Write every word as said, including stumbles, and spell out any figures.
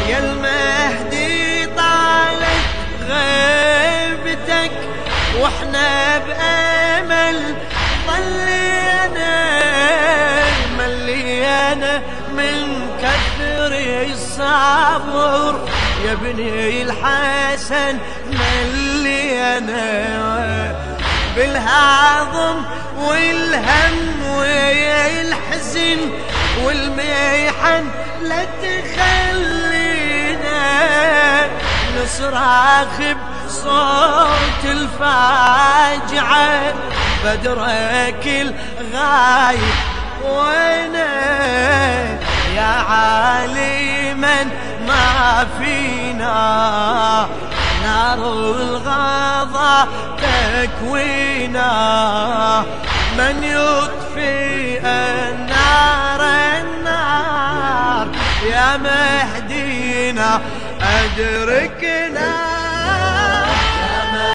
يا المهدي طالت غيبتك واحنا بأمل ضلينا ملينا من كثر الصبر يا ابني الحسن ملينا بالهضم والهم والحزن والميحن لا تخلينا نصرخ بصوت الفاجعة بدرك الغايب وينه يا عالما ما فينا نار الغضا تكوينا من يطفئ النار النار يا مهدينا أدركنا